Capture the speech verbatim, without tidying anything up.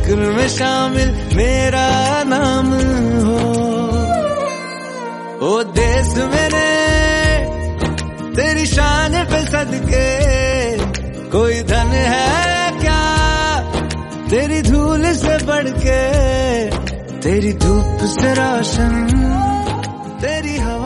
जिक्र में शामिल मेरा नाम हो। ओ देश मेरे तेरी शान पे सदके, कोई धन है क्या तेरी धूल से बढ़ के, तेरी धूप से रोशन तेरी हवा